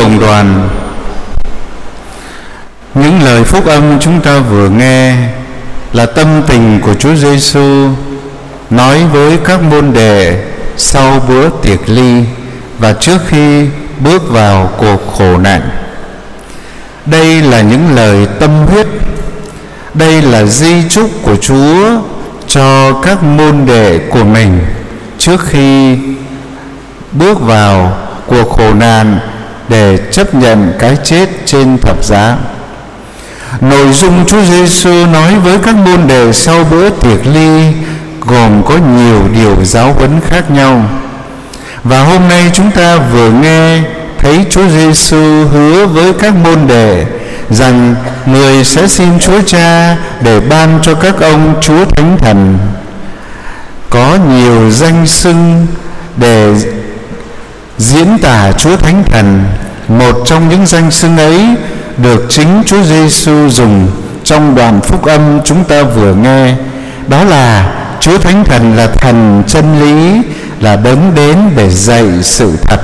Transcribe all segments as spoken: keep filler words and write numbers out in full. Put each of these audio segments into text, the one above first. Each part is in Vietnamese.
cộng đoàn, những lời phúc âm chúng ta vừa nghe là tâm tình của Chúa Giêsu nói với các môn đệ sau bữa tiệc ly và trước khi bước vào cuộc khổ nạn. Đây là những lời tâm huyết, đây là di chúc của Chúa cho các môn đệ của mình trước khi bước vào cuộc khổ nạn để chấp nhận cái chết trên thập giá. Nội dung Chúa Giêsu nói với các môn đệ sau bữa tiệc ly gồm có nhiều điều giáo huấn khác nhau. Và hôm nay chúng ta vừa nghe thấy Chúa Giêsu hứa với các môn đệ rằng người sẽ xin Chúa Cha để ban cho các ông Chúa Thánh Thần. Có nhiều danh xưng để diễn tả Chúa Thánh Thần. Một trong những danh xưng ấy được chính Chúa Giêsu dùng trong đoạn phúc âm chúng ta vừa nghe. Đó là Chúa Thánh Thần là thần chân lý, là đấng đến để dạy sự thật.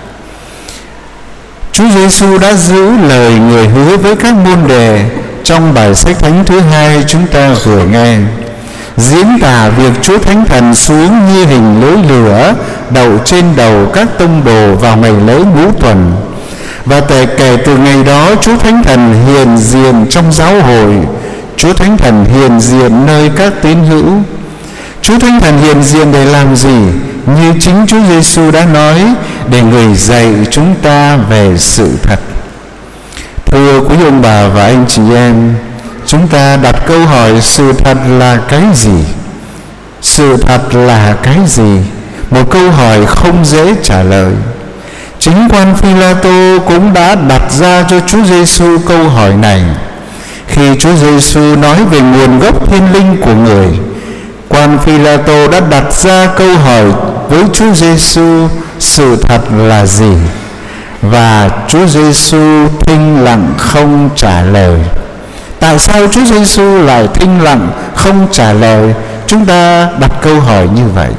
Chúa Giêsu đã giữ lời người hứa với các môn đệ trong bài sách thánh thứ hai chúng ta vừa nghe, diễn tả việc Chúa Thánh Thần xuống như hình lưỡi lửa đậu trên đầu các tông đồ vào ngày lễ Ngũ Tuần. Và kể từ ngày đó, Chúa Thánh Thần hiện diện trong giáo hội, Chúa Thánh Thần hiện diện nơi các tín hữu. Chúa Thánh Thần hiện diện để làm gì? Như chính Chúa Giêsu đã nói, để người dạy chúng ta về sự thật. Thưa quý ông bà và anh chị em, chúng ta đặt câu hỏi sự thật là cái gì? Sự thật là cái gì? Một câu hỏi không dễ trả lời. Chính quan Phi-la-tô cũng đã đặt ra cho Chúa Giêsu câu hỏi này. Khi Chúa Giêsu nói về nguồn gốc thiên linh của người, quan Phi-la-tô đã đặt ra câu hỏi với Chúa Giêsu sự thật là gì? Và Chúa Giêsu thinh lặng không trả lời. Tại sao Chúa Giêsu lại thinh lặng không trả lời? Chúng ta đặt câu hỏi như vậy.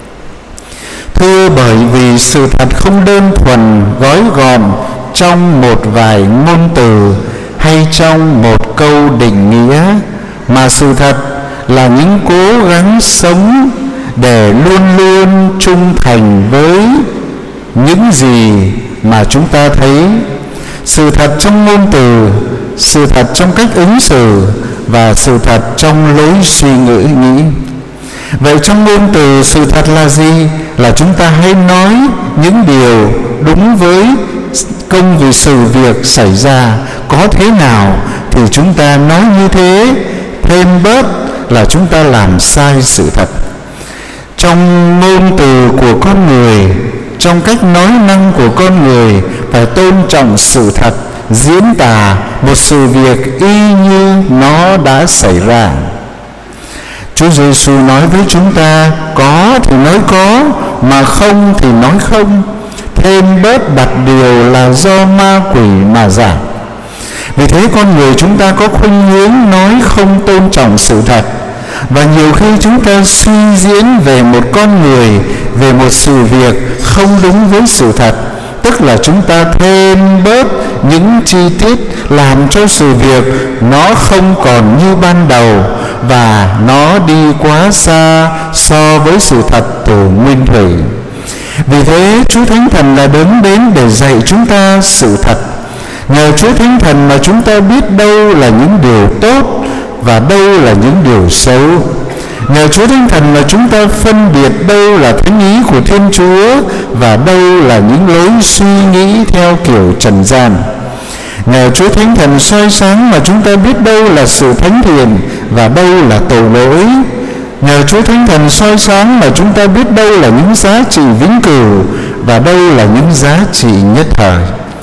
Thưa, bởi vì sự thật không đơn thuần gói gọn trong một vài ngôn từ hay trong một câu định nghĩa, mà sự thật là những cố gắng sống để luôn luôn trung thành với những gì mà chúng ta thấy. Sự thật trong ngôn từ, sự thật trong cách ứng xử và sự thật trong lối suy nghĩ nghĩ. Vậy trong ngôn từ, sự thật là gì? Là chúng ta hãy nói những điều đúng với công vì sự việc xảy ra. Có thế nào thì chúng ta nói như thế, thêm bớt là chúng ta làm sai sự thật. Trong ngôn từ của con người, trong cách nói năng của con người, phải tôn trọng sự thật, diễn tả một sự việc y như nó đã xảy ra. Chúa Giêsu nói với chúng ta, có thì nói có, mà không thì nói không. Thêm bớt đặt điều là do ma quỷ mà giả. Vì thế con người chúng ta có khuynh hướng nói không tôn trọng sự thật. Và nhiều khi chúng ta suy diễn về một con người, về một sự việc không đúng với sự thật. Tức là chúng ta thêm bớt những chi tiết làm cho sự việc nó không còn như ban đầu, và nó đi quá xa so với sự thật từ nguyên thủy. Vì thế Chúa Thánh Thần là đấng đến để dạy chúng ta sự thật. Nhờ Chúa Thánh Thần mà chúng ta biết đâu là những điều tốt và đâu là những điều xấu. Nhờ Chúa Thánh Thần mà chúng ta phân biệt đâu là thánh ý của Thiên Chúa và đâu là những lối suy nghĩ theo kiểu trần gian. Nhờ Chúa Thánh Thần soi sáng mà chúng ta biết đâu là sự thánh thiện và đâu là tội lỗi. Nhờ Chúa Thánh Thần soi sáng mà chúng ta biết đâu là những giá trị vĩnh cửu và đâu là những giá trị nhất thời.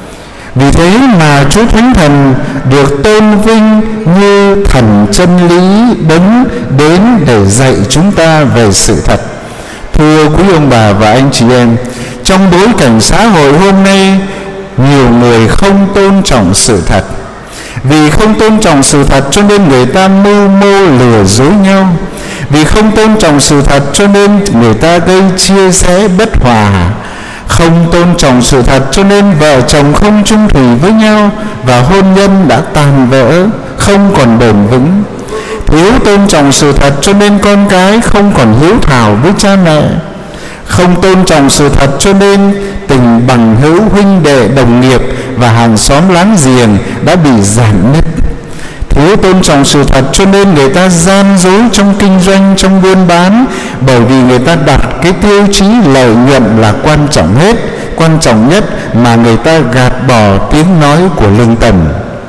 Vì thế mà Chúa Thánh Thần được tôn vinh như thần chân lý, đấng đến để dạy chúng ta về sự thật. Thưa quý ông bà và anh chị em, trong bối cảnh xã hội hôm nay, nhiều người không tôn trọng sự thật. Vì không tôn trọng sự thật cho nên người ta mưu mô lừa dối nhau. Vì không tôn trọng sự thật cho nên người ta gây chia rẽ bất hòa. Không tôn trọng sự thật cho nên vợ chồng không chung thủy với nhau và hôn nhân đã tan vỡ, không còn bền vững. Thiếu tôn trọng sự thật cho nên con cái không còn hiếu thảo với cha mẹ. Không tôn trọng sự thật cho nên tình bằng hữu, huynh đệ, đồng nghiệp và hàng xóm láng giềng đã bị rạn nứt. Thiếu tôn trọng sự thật cho nên người ta gian dối trong kinh doanh, trong buôn bán, bởi vì người ta đặt cái tiêu chí lợi nhuận là quan trọng hết, quan trọng nhất, mà người ta gạt bỏ tiếng nói của lương tâm.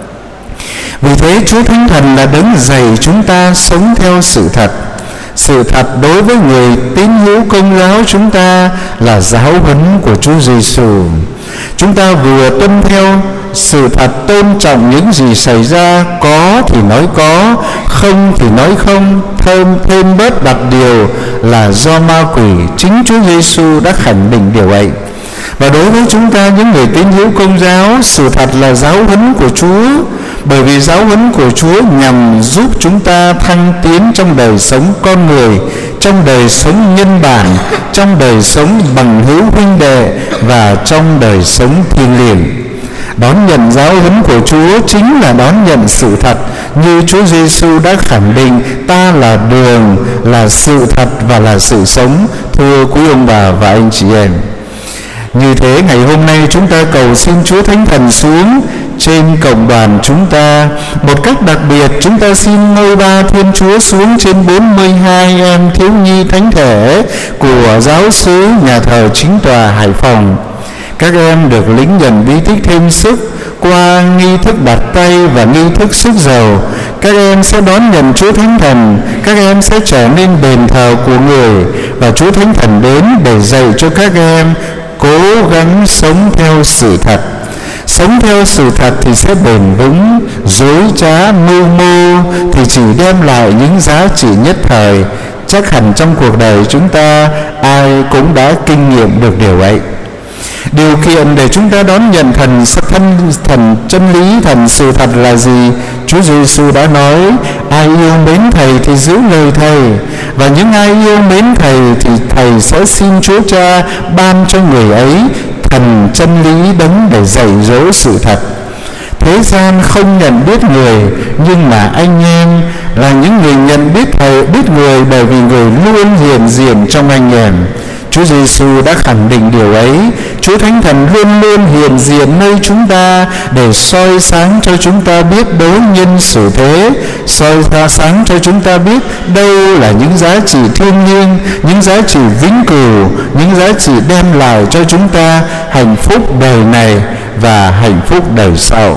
Vì thế Chúa Thánh Thần là đấng dạy chúng ta sống theo sự thật. Sự thật đối với người tín hữu Công giáo chúng ta là giáo huấn của Chúa Giêsu. Chúng ta vừa tuân theo sự thật, tôn trọng những gì xảy ra, có thì nói có, không thì nói không, thêm thêm bớt đặt điều là do ma quỷ. Chính Chúa Giêsu đã khẳng định điều ấy. Và đối với chúng ta những người tín hữu Công giáo, sự thật là giáo huấn của Chúa, bởi vì giáo huấn của Chúa nhằm giúp chúng ta thăng tiến trong đời sống con người, trong đời sống nhân bản, trong đời sống bằng hữu huynh đệ và trong đời sống thiêng liêng. Đón nhận giáo huấn của Chúa chính là đón nhận sự thật, như Chúa Giêsu đã khẳng định: ta là đường, là sự thật và là sự sống. Thưa quý ông bà và anh chị em, như thế ngày hôm nay chúng ta cầu xin Chúa Thánh Thần xuống trên cộng đoàn chúng ta. Một cách đặc biệt, chúng ta xin ngôi ba Thiên Chúa xuống trên bốn mươi hai em thiếu nhi thánh thể của giáo xứ nhà thờ Chính tòa Hải Phòng. Các em được lĩnh nhận bí tích thêm sức qua nghi thức đặt tay và nghi thức sức dầu. Các em sẽ đón nhận Chúa Thánh Thần, các em sẽ trở nên đền thờ của người, và Chúa Thánh Thần đến để dạy cho các em cố gắng sống theo sự thật. Sống theo sự thật thì sẽ bền vững, dối trá mưu mô thì chỉ đem lại những giá trị nhất thời. Chắc hẳn trong cuộc đời chúng ta ai cũng đã kinh nghiệm được điều ấy. Điều kiện để chúng ta đón nhận thần thân thần chân lý, thần sự thật là gì? Chúa Giêsu đã nói: ai yêu mến Thầy thì giữ lời Thầy, và những ai yêu mến Thầy thì Thầy sẽ xin Chúa Cha ban cho người ấy thần chân lý đấng để dạy dỗ sự thật. Thế gian không nhận biết người, nhưng mà anh em là những người nhận biết Thầy, biết người, bởi vì người luôn hiện diện trong anh em. Chúa Giêsu đã khẳng định điều ấy. Chúa Thánh Thần luôn luôn hiện diện nơi chúng ta để soi sáng cho chúng ta biết đối nhân xử thế, soi sáng cho chúng ta biết đâu là những giá trị thiêng liêng, những giá trị vĩnh cửu, những giá trị đem lại cho chúng ta hạnh phúc đời này và hạnh phúc đời sau.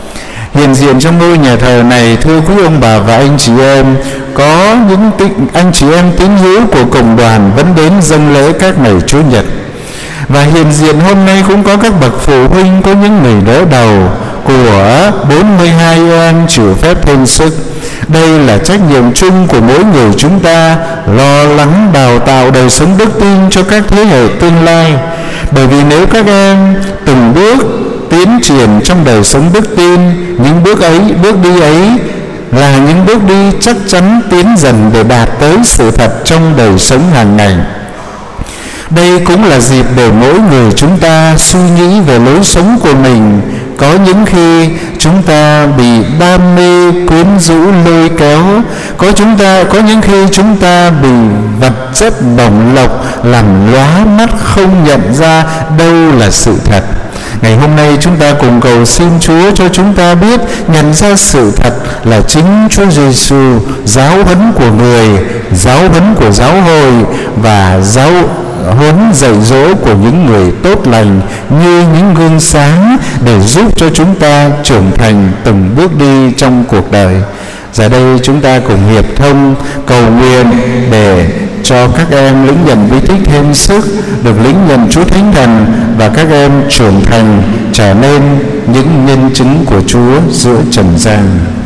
Hiện diện trong ngôi nhà thờ này, thưa quý ông bà và anh chị em, có những anh chị em tín hữu của cộng đoàn vẫn đến dâng lễ các ngày Chủ nhật. Và hiện diện hôm nay cũng có các bậc phụ huynh, có những người đỡ đầu của bốn mươi hai em chịu phép thêm sức. Đây là trách nhiệm chung của mỗi người chúng ta, lo lắng đào tạo đời sống đức tin cho các thế hệ tương lai. Bởi vì nếu các em từng bước tiến triển trong đời sống đức tin, những bước ấy, bước đi ấy là những bước đi chắc chắn tiến dần để đạt tới sự thật trong đời sống hàng ngày. Đây cũng là dịp để mỗi người chúng ta suy nghĩ về lối sống của mình. Có những khi chúng ta bị đam mê quyến rũ lôi kéo, có chúng ta có những khi chúng ta bị vật chất bổng lộc làm lóa mắt, không nhận ra đâu là sự thật. Ngày hôm nay chúng ta cùng cầu xin Chúa cho chúng ta biết nhận ra sự thật là chính Chúa Giêsu, giáo huấn của người, giáo huấn của giáo hội và giáo huấn dạy dỗ của những người tốt lành như những gương sáng để giúp cho chúng ta trưởng thành từng bước đi trong cuộc đời. Giờ đây chúng ta cùng hiệp thông cầu nguyện để cho các em lĩnh nhận bí tích thêm sức, được lĩnh nhận Chúa Thánh Thần, và các em trưởng thành trở nên những nhân chứng của Chúa giữa trần gian.